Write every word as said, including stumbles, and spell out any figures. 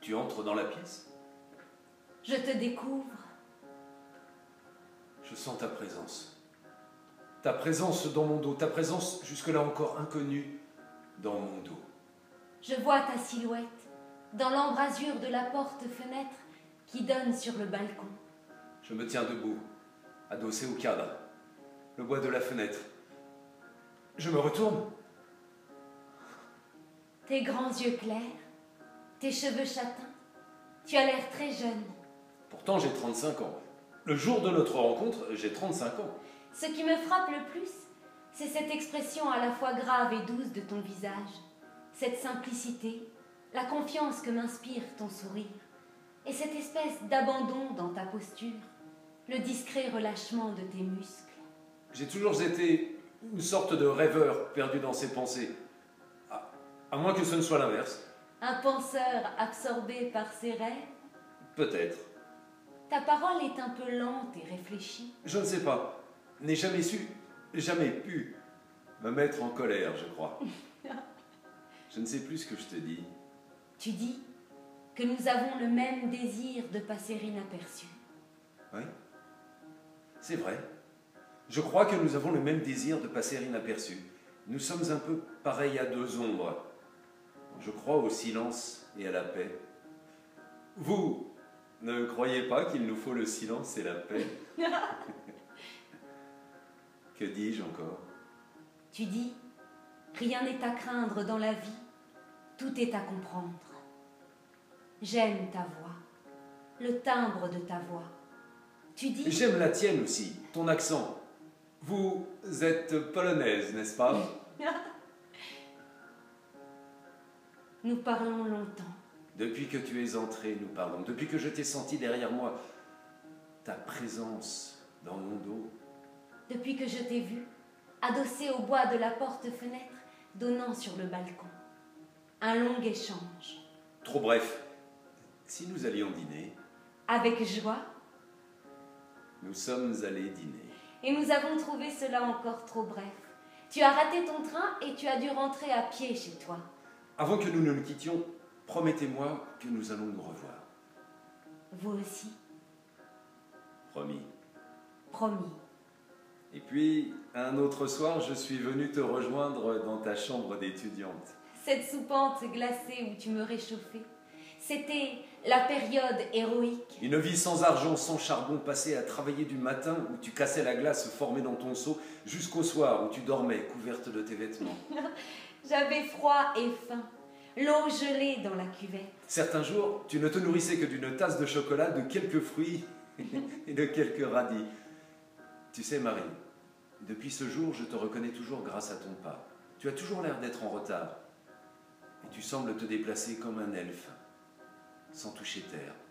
Tu entres dans la pièce. Je te découvre. Je sens ta présence. Ta présence dans mon dos, ta présence jusque-là encore inconnue dans mon dos. Je vois ta silhouette dans l'embrasure de la porte-fenêtre qui donne sur le balcon. Je me tiens debout, adossé au cadre, le bois de la fenêtre. Je me retourne. Tes grands yeux clairs, tes cheveux châtains, tu as l'air très jeune. Pourtant, j'ai trente-cinq ans. Le jour de notre rencontre, j'ai trente-cinq ans. Ce qui me frappe le plus, c'est cette expression à la fois grave et douce de ton visage, cette simplicité, la confiance que m'inspire ton sourire, et cette espèce d'abandon dans ta posture, le discret relâchement de tes muscles. J'ai toujours été une sorte de rêveur perdu dans ses pensées, à, à moins que ce ne soit l'inverse. Un penseur absorbé par ses rêves. Peut-être. Ta parole est un peu lente et réfléchie. Je ne sais pas. N'ai jamais su, jamais pu me mettre en colère, je crois. Je ne sais plus ce que je te dis. Tu dis que nous avons le même désir de passer inaperçu. Oui, c'est vrai. Je crois que nous avons le même désir de passer inaperçu. Nous sommes un peu pareils à deux ombres. Je crois au silence et à la paix. Vous ne croyez pas qu'il nous faut le silence et la paix? Que dis-je encore? Tu dis, rien n'est à craindre dans la vie, tout est à comprendre. J'aime ta voix, le timbre de ta voix. Tu dis... J'aime la tienne aussi, ton accent. Vous êtes polonaise, n'est-ce pas? Nous parlons longtemps. Depuis que tu es entré, nous parlons. Depuis que je t'ai senti derrière moi, ta présence dans mon dos. Depuis que je t'ai vu, adossé au bois de la porte-fenêtre donnant sur le balcon. Un long échange. Trop bref. Si nous allions dîner... Avec joie. Nous sommes allés dîner. Et nous avons trouvé cela encore trop bref. Tu as raté ton train et tu as dû rentrer à pied chez toi. Avant que nous ne nous quittions, promettez-moi que nous allons nous revoir. Vous aussi. Promis. Promis. Et puis, un autre soir, je suis venu te rejoindre dans ta chambre d'étudiante. Cette soupente glacée où tu me réchauffais, c'était la période héroïque. Une vie sans argent, sans charbon, passée à travailler du matin où tu cassais la glace formée dans ton seau, jusqu'au soir où tu dormais couverte de tes vêtements. J'avais froid et faim, l'eau gelée dans la cuvette. Certains jours, tu ne te nourrissais que d'une tasse de chocolat, de quelques fruits et de quelques radis. Tu sais, Marie, depuis ce jour, je te reconnais toujours grâce à ton pas. Tu as toujours l'air d'être en retard. Et tu sembles te déplacer comme un elfe, sans toucher terre.